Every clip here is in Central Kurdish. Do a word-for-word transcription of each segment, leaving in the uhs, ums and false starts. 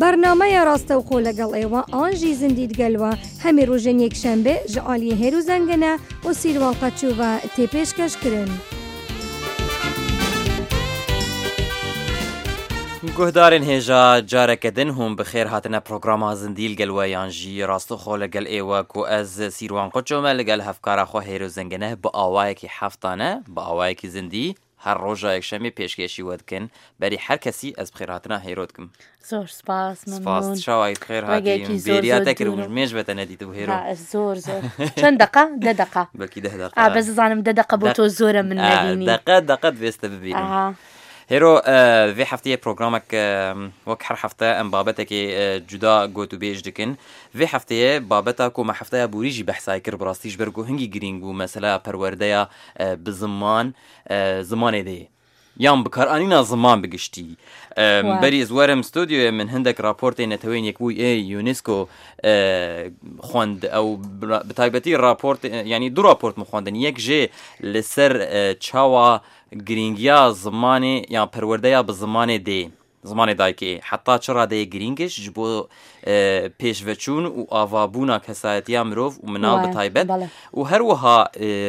برنامه راستوخۆ لەگەڵ ئێوە ئانژی زیندی دگەلوە هەمی ڕۆژێن یەکشەمبێ ji aliyê hêr û zengine û Sîrwan Qeçû tê pêşkêşkirin. گهدارên hêja careke din hûn bi xêr hatine programa Zindîl gelwe yan jî rastixwe legel êwe ku ez Sîrwan Qeçû me legel hevkara xwe hêr û zengine bi awayekî heftane bi awayekî zindî her roja yekşemê pêşkêşî we dikin berî her kesî ez bi xêr hatina hêro dikim. زۆر سپاس سپاس شاوای خێر هاتین بێریات تکرد مێژ بەتە نەدیت و هێرۆ زۆر زۆر چەند دقە دە دقە بەکی دە دقە بەس زانم دە دقە بۆ تۆ زۆرە من نەبینی دقە دقەت وێستە ببینم هێرۆ vê hefteyê programek wek her hefte em babetekê cuda got û bêj dikin vê hefteyê babeta ku me hefteya borî jî behsayê kir bi rastî ji ber ku hingî girîng bû mesela perwerdeya bi ziman zimanê de yan bikaranîna ziman bigiştî berî ez werim stûdyoyê min hindek raportê netewên yekbûyî ê UNESCO xwend ew bi taybetî raport yanî du raport min xwendin yek jê li ser çawa giringiya zimanê yan perwerdeya bi zimanê dê zimanê dayikê heta çira dê giringiş ji bo pêşveçûn û avabûna kesayetiya mirov û minav bi taybet û her wiha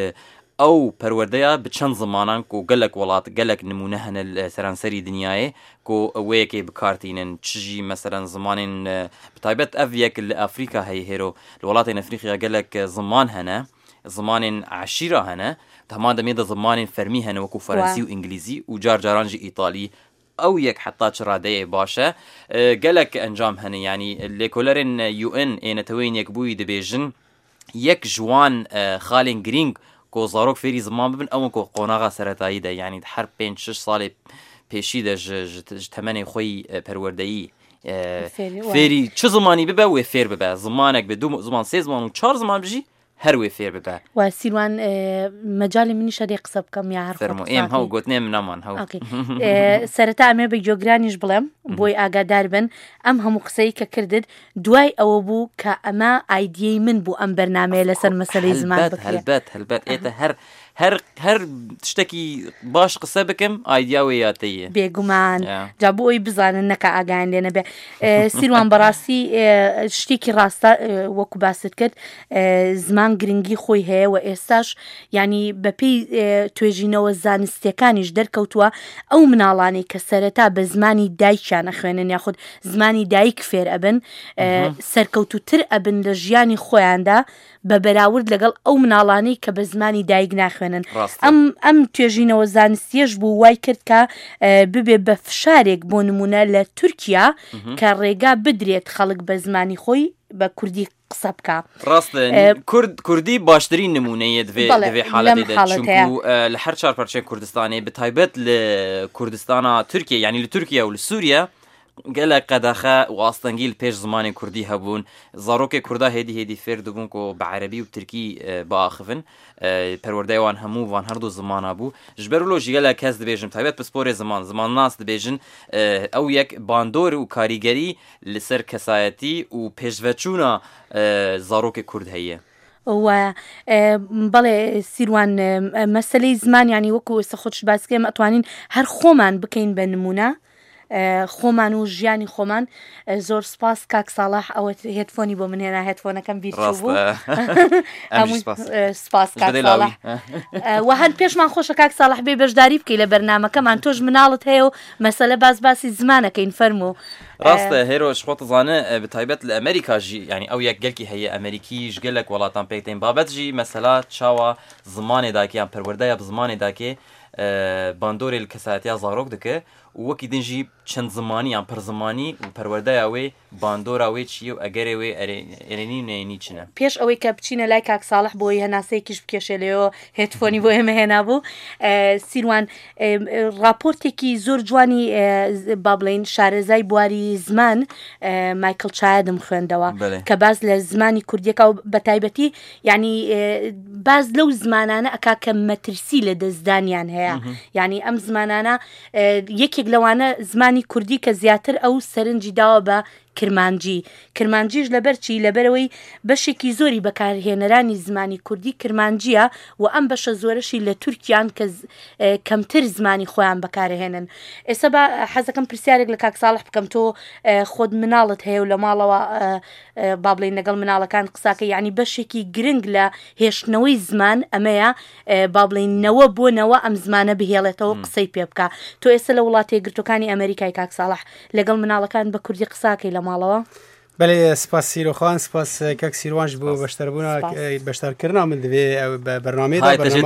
ew perwerdeya bi çend zimanan ku gelek welat gelek nimûne hene li seranserî dinyayê ku wêyekê bikartînin çi jî meselan zimanên bi taybet ev yek li Afrika heye hêro li welatên Afrika gelek ziman hene zimanên eşîra hene heman demê de zimanên fermî hene wekû Frensî û İngilîzî û car caran jî İtalî ew yek heta çira deyê baş e gelek encam hene yanî lêkolerên U N ê netewên yekbûyî dibêjin yek ji wan xalên girîng ku zarok fêrî ziman bibin ew ku qonaxa seretayî de yanî her pênc şeş salê pêşî de ji temenê xwe yî perwerdeyî fêrî çi zimanî bibe wê fêr bibe zimanek bi du ziman sê ziman û çar ziman bijî her wê fêr bibe و سیروان مەجاڵی منیش هەرێ قسە بکەم یا هەر فەرموو ئێم هەو گوتنێ من نەمان هەو سەرەتا ئەمێ بە جۆگرانیش بڵێم بۆی ئاگادار بن ئەم هەموو قسەی کە کردت دوای ئەوە بوو کە ئەمە ئایدیەی من بوو ئەم بەرنامەیە لەسەر مەسەلەی زمان بکرێت هەلبەت هەلبەت ئێتە هەر هەر هەر شتێکی باش قسە بکەم ئایدیا وێ یاتەیە بێگومان جا بۆ ئەوی بزانن نەکە ئاگایان لێ نەبێ سیروان بەڕاستی شتێکی ڕاستە وەکو باست کرد زمان گرنگی خۆی هەیە و ئێستاش ینی بەپێی توێژینەوە زانستیەکانیش دەرکەوتووە ئەو مناڵانی کە سەرەتا بە زمانی دایکیان نەخوێنن یاخود زمانی دایک فێر ئەبن سەرکەوتوتر ئەبن لە ژیانی خۆیاندا بە بەراورد لەگەڵ ئەو مناڵانەی کە بە زمانی دایک ناخوێنن ئەم ئەم توێژینەوە زانستیەش بوو وای کرد کە ببێ بە فشارێک بۆ نمونە لە تورکیا کە ڕێگا بدرێت خەڵک بە زمانی خۆی بە کوردی قسە بکە ڕاستە کوردی باشترین نمونەیە دوێ حاڵەتێدا چونکو لە هەر چار پەرچەی کوردستانی بە تایبەت لە کوردستانە تورکیا یعنی لە تورکیا و لە سووریا gelek qedaxe û astengîl pêş zimanê Kurdî hebûn zarokê Kurda hêdî hêdî fêr dibûn ku bi Erebî û Tirkî biaxivin perwerdeyê wan hemû van her du zimana bû ji ber lo jî gelek kes dibêjin taybet bi sporê ziman ziman nas dibêjin ew yek bandor û karîgerî li ser kesayetî û pêşveçûna zarokê Kurd heye و بەڵێ سیروان مەسەلەی زمان ینی وەکو ئێستا خۆش باسکەم ئەتوانین هەر خۆمان بکەین بە نمونە خۆمان و ژیانی خۆمان زۆر سپاس کاک ساڵح ئەوە هێدفۆنی بۆ من هێنا هێدفۆنەکەم بیرچوو بوو سپاس کاک ساڵح و هەر پێشمان خۆشە کاک ساڵح بێ بەشداری بکەی لە بەرنامەکەمان تۆش مناڵت هەیە و مەسەلە باس باسی زمانەکەین فەرموو ڕاستە هێرۆش خۆ تزانە بتایبەت لە ئەمریکا ژی ینی ئەو یەک گەلکی هەیە ئەمریکیش گەلک وڵاتان پێکتین بابەت ژی مەسەلا چاوە زمانێ داکیان پەروەردەیە بە زمانێ داکێ باندۆرێ لە کەسایەتیا زارۆک دکە وەکی دنجی چەند زمانی یان پەر زمانی و پەروەردەیە وێ باندۆرا وێ چیە و ئەگەرێ وێ ئەرێنی نێنی چنە پێش ئەوەی کە بچینە لای کاک ساڵح بۆی هەناسەیەکیش بکێشێ لێەوە هێدفۆنی بۆ ئێمە هێنا بوو سیروان راپۆرتێکی زۆر جوانی با بڵێن شارەزای بواری زمان مایکل چایدم خوێندەوە کە باز لە زمانی کوردیەکە و بە تایبەتی یعنی باز لەو زمانانە ئەکا کە مەترسی لە دەستدانیان هەیە یعنی ئەم زمانانە یەکێک لەوانە زمانی کوردی کە زیاتر ئەو سەرنجی داوە بە کرمانجی کرمانجیش لەبەرچی لەبەرەوەی بەشێکی زۆری بەکارهێنەرانی زمانی کوردی کرمانجیە و ئەم بەشە زۆرەشی لە تورکیان کە کەمتر زمانی خۆیان بەکارهێنن. ئێستا بە حەزەکەم پرسیارێک لە کاک ساڵح بکەم، تۆ خۆت مناڵت هەیە و لە ماڵەوە با بڵێن لەگەڵ مناڵەکان قساکە، یعنی بەشێکی گرنگ لە هێشتنەوەی زمان ئەمەیە با بڵێنەوە بۆنەوە ئەم زمانە بهێڵێتەوە قسەی پێ بکە. تۆ ئێستا لە وڵاتی یەکگرتووەکانی ئەمریکای کاک ساڵح لەگەڵ مناڵەکان بە کوردی قساکەی لە ماڵەوە؟ بله سپاس سیروخان سپاس کاک سیروانش بو بەشداربوونا بەشدارکردنا من دەبێ بەرنامەیەدا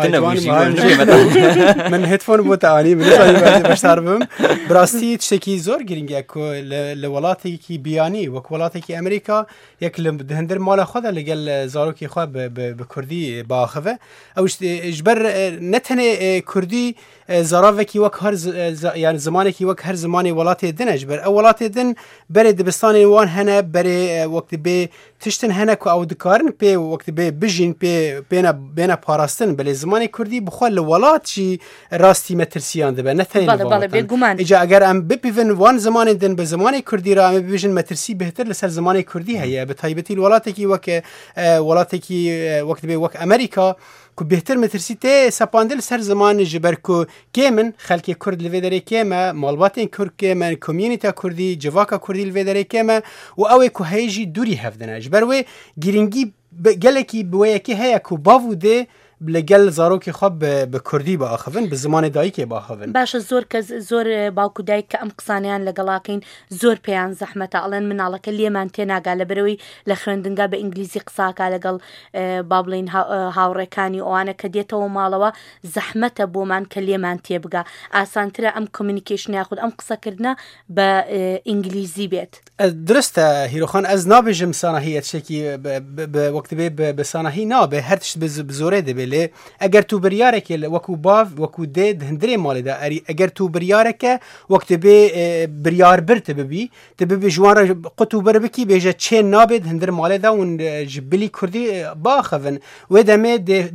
من هێدفۆن بۆ تاوانی بەشدار بم. بڕاستی تشتێکی زۆر گرنگە لە وڵاتێکی بیانی وەک وڵاتێکی ئەمریکا یەک لە هەندێک ماڵە خۆدا لەگەڵ زارۆکی خوا بە کوردی باخەوە ئەوش ژبەر نەتەنێ کوردی زاراوێکی وەک هەر یان زمانێکی وەک هەر زمانی وڵاتێ دنە ژبەر ئەو وڵاتێ دن بەرێ دبستانی وان هەنە بەرێ وەکتی بێ تشتن هەنە کو ئەو دکارن پێ وەکتی بێ بژین پێ بێنە پاراستن بەلێ زمانی کوردی بخوا لە وڵاتشی ڕاستی مەترسیان دەبێ نەتەنێ ئیجا ئەگەر ئەم بپیڤن وان زمانی دن بە زمانی کوردی را ئەمە ببێژن مەترسی بهتر لەسەر زمانی کوردی هەیە بە تایبەتی وڵاتێکی وەک وڵاتێکی وەکتی بێ وەک ئەمریکا کو بهتر مترسی ته سپاندل سر زمان جبر کو کمن خلک کرد لودره کمه مالباتین کرد کمه کمیونیته کردی جواکا کردی لودره کمه و اوه کو هیجی دوری هفدنه جبر و گرینگی گلکی بویکی هیا کو باوده لەگەل زارۆکی خۆ بە کوردی باخەون بە زمانی دایکێ باخەون. باشە زۆر کەس زۆر باوکو دایک کە ئەم قسانیان لەگەڵاکەین زۆر پێیان زەحمەتە ئەڵێن مناڵەکە لێمان تێناگا لە بەرەوەی لە خوێندنگا بە ئینگلیزی قساکە لەگەڵ با بڵێن هاوڕێکانی ئەوانە کە دێتەوە ماڵەوە زەحمەتە بۆمان کە لێمان تێبگا ئاسانترە ئەم کۆمیونیکیشن یاخود ئەم قسەکردنە بە ئینگلیزی بێت. درستە هیرۆخان ئەس نابێژم ساناهی شتێکی وەکتی بێ بە ساناهی نابێ هەر تشت بزۆرێ دەبێت لێ ئەگەر تو بریارێکی وەکو باو وەکو دێ هەندرێ ماڵێدا ئەری ئەگەر تو بریارێکە وەکتی بێ بریار برتە ببی تە ببێ ژوانە قوت و بەر بکی بێژە چێن نابێت هەندر ماڵێدا ون بلی کوردی باخەون وێ دەمێ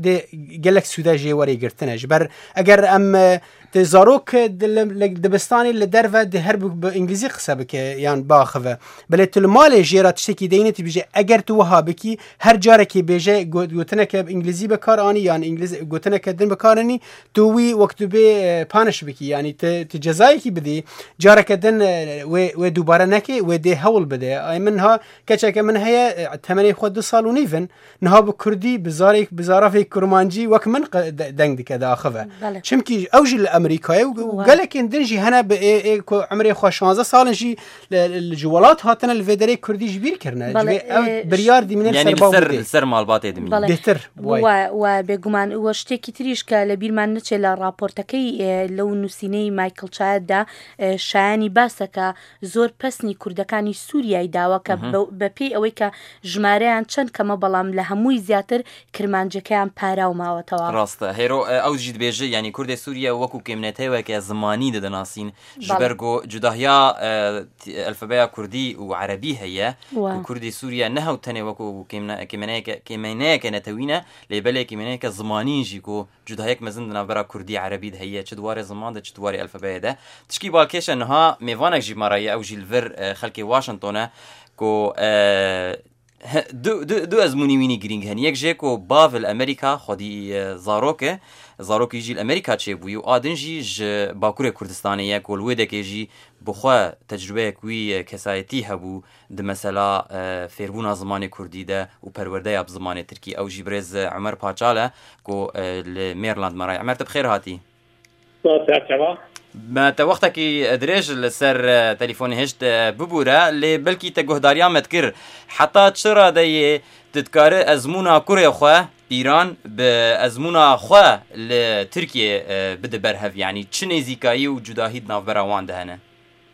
gelek سوودا ژێوەری گرتنە ji ber ئەگەر ئەم zarok dibistanê li derve di her bi îngilîzî qise bike yan baxeve bilê tu li malê jêra tiştekî deyînê tu bêje eger tu wiha bikî her carekê bêje gotineke îngilîzî bekar anî yan gotineke din bekaranî tu wî wek tu bê paniş bikî yanî tu cezayekî bidî careke din wê dubare nekê wê dê hewl bide ay min ha keçeke min heye temenê xwe du sal û nîvin niha bi Kurdî bi zarê bi zarafê kurmancî wek min deng dike daxeve çimkî ew jî li Amerikayê û gelekên din jî hene bi ku emirê xwe şanze salin jî ji welat hatine li vê derê Kurdî ji bîr kirine ew biryar dîmîne ser ser malbatê dimî bêhtir we bêguman we ştêkî tirîş ke li bîrman neçe li raportekey li nûsîneyê Michael Chayed da şayanî baseke zor pesnî Kurdekanî Sûriyayê dawa ke bi pê ewê ke jmareyan çend keme belam li hemûî zêtir kirmancekeyan peraw mawetewa rast e hêro ew jî dibêje yanî Kurdê Sûriye wekû kêmneteweke zimanî didinasîn ji ber ku cudahiya elfebeya Kurdî û Erebî heye û Kurdê Sûriye nehew tenê wekû kêmeneyeke netewîne lêbelê kêmeneyeke zimanîn jî ku cudahiyek mezin di navbera Kurdî Erebî de heye çi dwarê ziman de çi dwarê elfebeyê de tişkî balkêşe niha mêvanek jî marayê ew jî li vir xelkê Washington e ku du ezmûnî wînî girîng hene yek jê ku bav li Amerîka xwedî zarok e zarokî jî li Amerîka çêbûyî û adin jî ji Bakurê Kurdistanê ye ku li wê dekê jî bi xwe tecrübeyek wî kesayetî hebû di mesela fêrbûna zimanê Kurdî de û perwerdeya bi zimanê Tirkî ew jî birêz Emer Paçal e ku li Maryland maraye Emer te bi xêr hatî me te wextekî dirêj li ser telefûnê hişt bibûre lê belkî te guhdariya me dikir heta çi radeyê tu dikarî ezmûna kurê xwe İran bi ezmûna xwe li Tirkiye bide berhev yanî çi nêzîkayî û cudahî di navbera wan de hene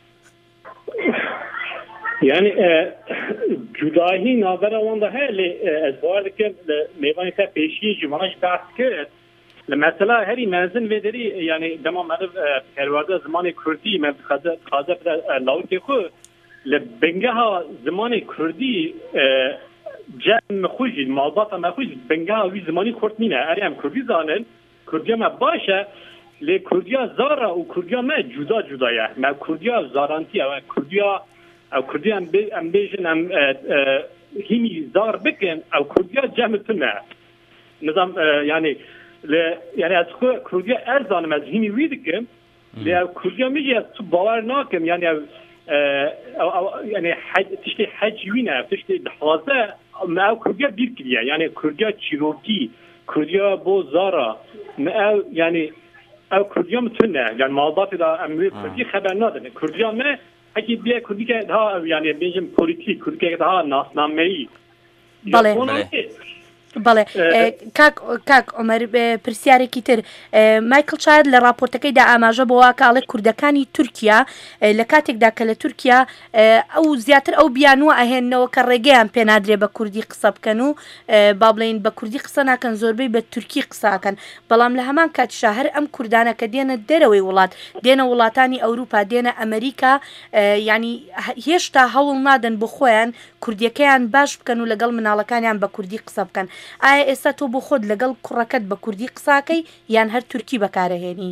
yani cudahî navbera wan de heye lê ez bawer dikim li mêvanê te pêşî jî mana jî behs kir li mesela herî mezin vê derî yani dema meriv perwerde zimanê Kurdî me dixwaze bide lawikê xwe li bingeha zimanê Kurdî cem xwe jî malbata me xwe jî bingeha wî zimanî Kurd nîne erê em Kurdî zanin Kurdiya me baş e lê Kurdiya zara û Kurdiya me cuda cuda ye me Kurdiya zarantiye me Kurdiya او کردی ام بی ام بیجن ام هیمی زار بکن او کردی جمعتونه نظام یعنی یعنی از خو کردی ارزانم از هیمی ویدکم لی کردی میگی از تو باور ناکم یعنی او یعنی حج تشتی حج وینه تشتی حوازه ما او کردی بیر کلیه یعنی کردی چیروکی کردی بو زارا ما یعنی او کردی متونه یعنی موضوعات دا امروز کردی خبر نداره کردی ما اگه بیا کردی که دا یعنی بیشتر پلیتیک کردی که دا ناسنامه‌ای بله بەڵێ کاک کاک عمەر پرسیارێکی تر مایکل چاید لە راپۆرتەکەیدا ئاماژە بۆەوە کاڵێک کوردەکانی تورکیا لە کاتێکدا کە لە تورکیا ئەو زیاتر ئەو بیانوە ئەهێننەوە کە ڕێگەیان پێنادرێ بە کوردی قسە بکەن و با بڵێن بە کوردی قسە ناکەن زۆربەی بە تورکی قساکەن بەڵام لە هەمان کاتیشا هەر ئەم کوردانە کە دێنە دەرەوەی وڵات دێنە وڵاتانی ئەوروپا دێنە ئەمریکا ینی هێشتا هەوڵ نادەن بۆ خۆیان کوردیەکەیان باش بکەن و لەگەڵ مناڵەکانیان بە کوردی قسە بکەن ئایا ئێستا تۆ بۆ خۆت لەگەڵ کوڕەکەت بە کوردی قساکەی یان هەر تورکی بەکارەهێنی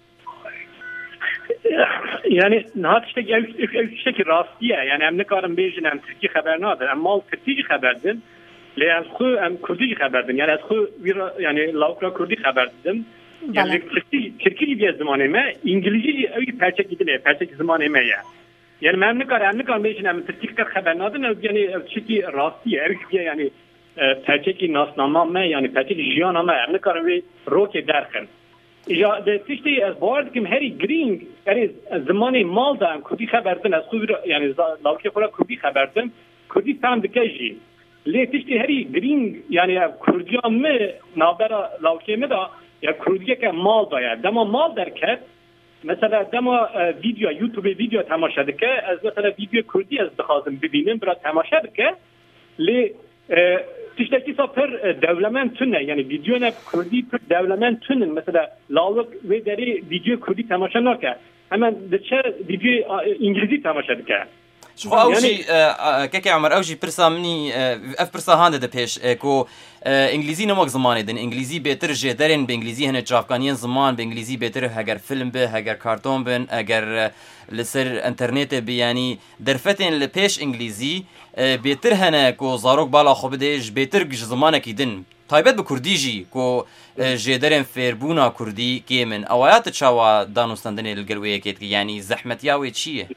یعنی نهات شتێکی ڕاستیە یعنی ئەم نکارم بێژن ئەم تورکی خەبەر نادەن ئەم ماڵ تورکی خەبەردن لێ ئەم خۆ ئەم کوردی خەبەردن یعنی ئەس خۆ یعنی لاوکرا کوردی خەبەردن یعنی تورکی بێ زمانê me ئینگلیزی ئەوی پەرچێکی دلێ پەرچێکی زمانê me ye yani من نکارم ئەم نکارم بێژن ئەم تورکی خەبەر نادەن یعنی شتێکی ڕاستیە ئەوی بێ یعنی پرچکی ناسنامه ما یعنی پرچکی جیان ما ام نکارم وی روک درخن یا ده تشتی از باورد کم هری گرینگ یعنی زمانی مال دارم کردی خبردن از خوب یعنی لاوکی خورا کردی خبردن کردی فهم دکجی لی تشتی هری گرینگ یعنی کردی هم نابرا لاوکی می دا یا کردی که مال داید دما مال در کرد مثلا دما ویدیو یوتیوب ویدیو تماشا دکه از مثلا ویدیو کردی از بخوازم ببینم برای تماشا دکه لی تشتکی سا پر دولمن تونه یعنی ویدیو نه کردی پر دولمن تونن مثلا لاوک و داری ویدیو کردی تماشا نکرد اما دچه ویدیو انگلیزی تماشا دکرد شوف اوجي كيكي عمر اوجي برسا مني اف برسا هانده ده پیش کو انگلیزی نمک زمانه دن انگلیزی بهتر جدرن به انگلیزی هنه چافکانین زمان به انگلیزی بهتر اگر فیلم به اگر کارتون بن اگر لسر انترنت به یعنی درفتن لپیش انگلیزی بهتر هنه کو زاروک بالا خوب دهش بهتر گش زمانه کی دن تایبت به کردی جی کو جدرن فیربونا کردی که من اوایات چاوا دانوستندن الگلویه کت یعنی زحمتیاوی چیه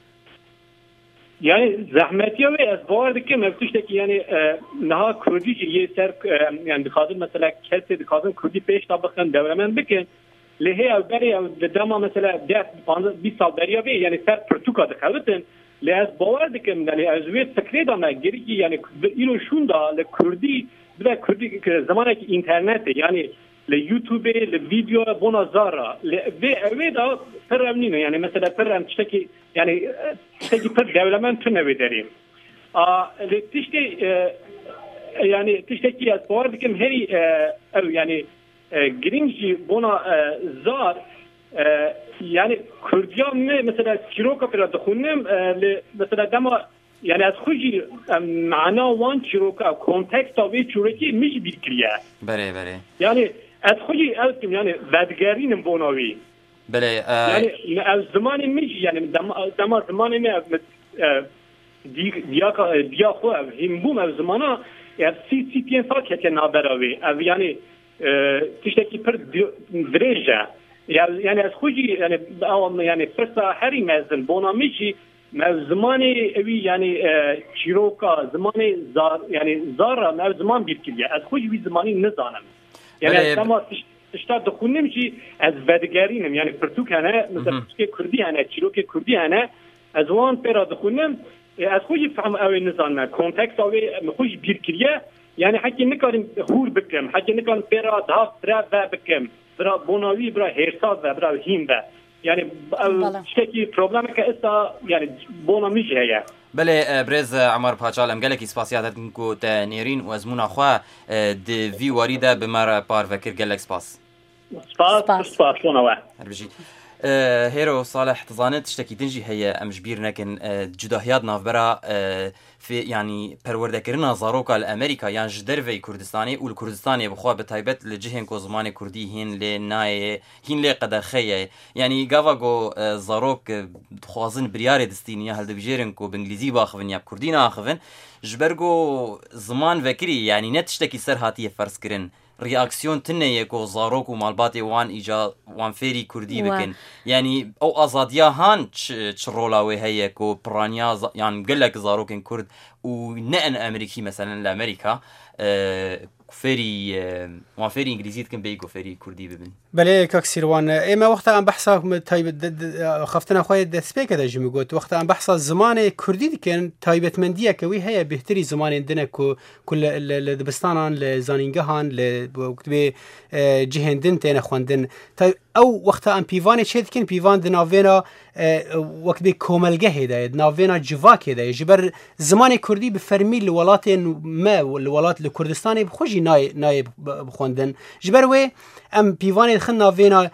yani zahmetiye ve az vardı ki mevzuştaki yani naha Kürdi ye ser yani dikadın mesela kelse dikadın Kürdi beş tabakın devremen bikin lehe evberi ev dama mesela bir sal beriya ve yani ser Portugal dikadın le az vardı ki yani azvet sekret ama geriki yani ino şunda le Kürdi bir de Kürdi zamanaki internet yani le YouTube le video bona zara ve ve da peremnine yani mesela perem tişteki yani tişteki per devlemen tüne derim. A le tişte yani tişteki az vardı ki heri ev yani grinci bona zar yani Kürdiyan mı mesela Çiroka pera dxunem mesela dema yani az خوشی معنا وان چیروکا کنتکست آوی چورکی میشه بیکریه بله بله یعنی از خوشی از کم یعنی بدگرینم بوناوی بله یعنی از زمانی میشه یعنی دم زمانی می دیا دیا خو هم بوم از زمانا یا سی سی پی سال که نابراوی او یعنی تشکی پر درجه یعنی از خوشی یعنی یعنی فرصه هری مزن بونا میشه مو زمانی اوی یعنی چیروکا زمانی زار یعنی زارا مو زمان بیرکیه از خوش وی زمانی نزانم یعنی از تما اشتاد دخونیم چی از بدگرینم یعنی پرتوک هنه مثلا پرتوک کردی هنه چیروک کردی هنه از وان پیرا دخونیم از خوش فهم اوی نزانم کنتکست اوی خوش بیرکیه یعنی حکی نکاریم خور بکم حکی نکاریم پیرا دهاف برا و بکم برا بوناوی برا هرساد و برا هیم و يعني شتي بروبلم كاسا يعني بونا مش هي بله برز عمر پاچال ام گلکی سپاسیاتن کو تنیرین و ازمون اخوا د وی واریده بمر پار وکر گلک سپاس سپاس سپاس ونوا هربجی هيرو صالح تظانت تشتكي دنجي هي امش بير لكن جداهيات نافبرا في يعني پروردكرنا زاروكا الامريكا يعني جدرفي كردستاني والكردستاني بخوا بتايبت لجهن كو زماني كردي هين لناي هين لي قدخيه يعني غافاغو زاروك خوازن برياري دستينيا هل دبجيرن كو بانجليزي باخفن يا كردينا اخفن جبرغو زمان فكري يعني نتشتكي سر هاتيه فرض كرن رياكسيون تنية كو زاروك ومالباتي وان إيجا وان فيري كردي بكن يعني أو أزاديا هان تشرولا وهي كو برانيا ز... يعني قلك زاروكن كرد ونقن أمريكي مثلا لأمريكا أه فيري أه وان فيري إنجليزي كن بيكو فيري كردي ببن بله كاكسير وان إما وقتا أن بحثا تايب خفتنا خواه دسبيك دا جمي قوت وقتا أن بحثا زمان كردي كان تايبت مندية كوي هي بهتري زمان دنا كو كل لدبستانان لزانينجهان لوكتبه جهن دن تين خواندن او وقتا أن بيفاني شد كن بيفان دنافينا وقت بي كوملگه هدا نافينا جواك هدا جبر زمان كردي بفرمي الولاتين ما الولات الكردستاني بخوجي ناي ناي بخواندن جبر وي ام بيفاني دخلنا فينا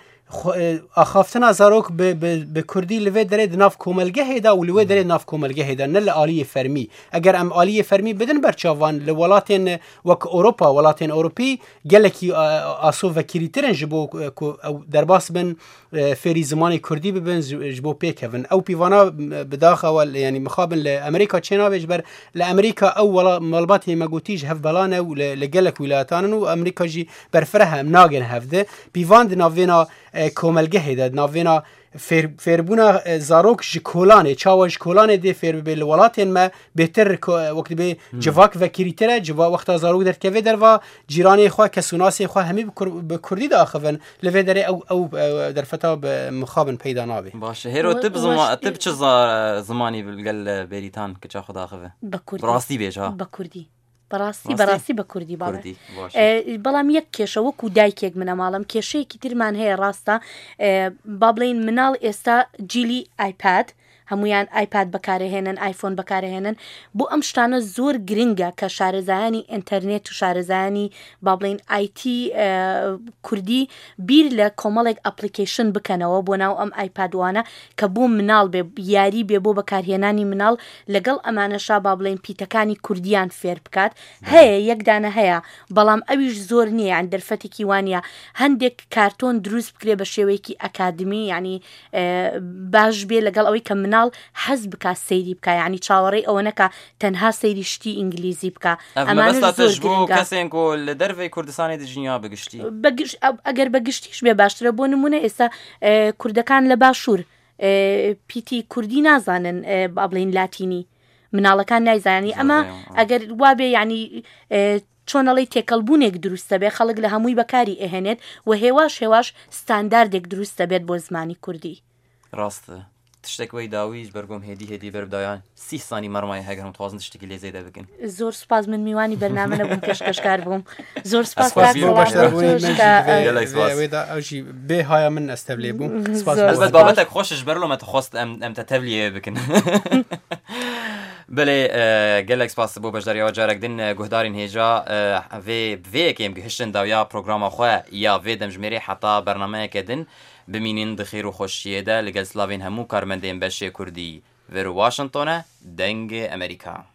اخافتنا زاروك بكردي لوي دريد ناف كوملگه هدا ولوي دريد ناف كوملگه هدا نل آلية فرمي اگر ام آلية فرمي بدن برچاوان لولاتين وك اوروبا ولاتين اوروبي گلكي اسو وكريترن جبو او درباس بن فيري زماني كردي ببن جبو بيكفن او بيفانا بداخل يعني مخابن لامريكا تشينا بجبر لامريكا او ولا مالباتي ماغوتيج هف بلانا ولگلك ولاتان وامريكا جي برفرها ناگن هفده بيفاند نافينا کوملگه هدا ناوینا فیر فیربونا زاروک جکولانه چاوش کولانه دی فیر به ولاتین ما بهتر وقت به جواک و کریتره جوا وقت زاروک در کوی در و جیرانی خو کسوناسی خو همی به کردی داخون لوی در او او در فتا مخابن پیدا نابی باشه هیرو تب زمان تب چه زمانی بالقل بریتان که چا خدا خوه براستی بیجا بکردی بەڕاستی بەڕاستی بە کوردی باڵێ بەڵام یەک کێشە وەکو دایکێک منە ماڵم کێشەیەکی ترمان هەیە ڕاستە با بڵێن مناڵ ئێستا جیلی ئایپاد هەمویان ئایپاد بەکارهێنن ئایفۆن بەکارهێنن بۆ ئەم شتانە زۆر گرنگە کە شارەزایانی ئینتەرنێت و شارەزایانی با بڵێن ئایتی کوردی بیر لە کۆمەڵێک ئەپلیکیشن بکەنەوە بۆ ناو ئەم ئایپادوانە کە بۆ مناڵ بێ یاری بێ بۆ بەکارهێنانی مناڵ لەگەڵ ئەمانەشا با بڵێن پیتەکانی کوردیان فێر بکات هەیە یەکدانە هەیە بەڵام ئەویش زۆر نییە یان دەرفەتێکی وانە هەندێک کارتۆن دروست بکرێ بە شێوەیەکی ئەکادمی ینی باش بێ لەگەڵ ئەوەی کە مناڵ حەز بکات سەیری بکە یعنی چاوەڕێی ئەوە نەکە تەنها سەیری شتی ئینگلیزی بکە ئەمانە زۆر گرنگە کەسێک لە دەرەوەی کوردستانی دژنیا بگشتی ئەگەر بەگشتیش بێ باشترە بۆ نمونە ئێستا کوردەکان لە باشوور پیتی کوردی نازانن با بڵێن لاتینی مناڵەکان نایزانی ئەمە ئەگەر وابێ یعنی چۆنەڵی تێکەڵبوونێک دروستە بێ خەڵک لە هەمووی بەکاری ئەهێنێت و هێواش هێواش ستانداردێک دروستە بێت بۆ زمانی کوردی ڕاستە تشتێکەوەی داویش بەرگۆم هێدی هێدی بەربدایان سی سانی مەرمای هەگەرم توازن تشتێکی لێ زێدە بکەن زۆر سوپاس من میوانی بەرنامە نەبووم پێشکەشکار بووم زۆر سوپاس ئەوژی بێ هایا من ئەستە لێ بووم بابەتێک خۆشش بەرلۆمە تەخواست ئەم تەتەبلیێ بکەن بله گەلێک سپاس بۆ بەشداریەوە جارێک دن گوهدارین هێژا vê vêyekêm gihiştin dawiya programa xwe ya vê demjimêrê heta bernameyekê din bimînin di xêr û xweşiyê de li gel silavên hemû karmendên beşê Kurdî. Vêr û Washingtonê dengê Amerîka.